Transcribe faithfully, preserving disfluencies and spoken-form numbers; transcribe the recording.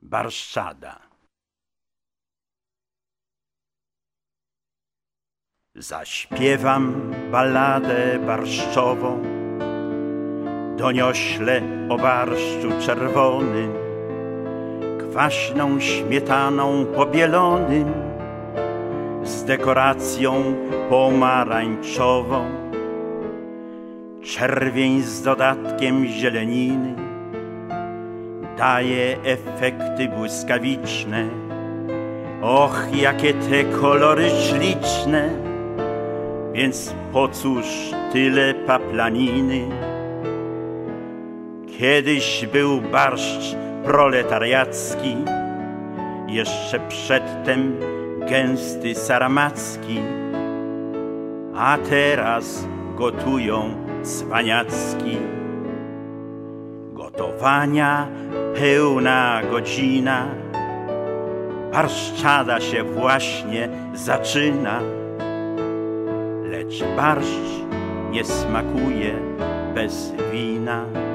Barszczada. Zaśpiewam balladę barszczową, donioślę o barszczu czerwonym, kwaśną śmietaną pobielonym, z dekoracją pomarańczową. Czerwień z dodatkiem zieleniny daje efekty błyskawiczne. Och, jakie te kolory śliczne! Więc po cóż tyle paplaniny? Kiedyś był barszcz proletariacki, jeszcze przedtem gęsty sarmacki, a teraz gotują cwaniacki. Gotowania pełna godzina, barszczada się właśnie zaczyna, lecz barszcz nie smakuje bez wina.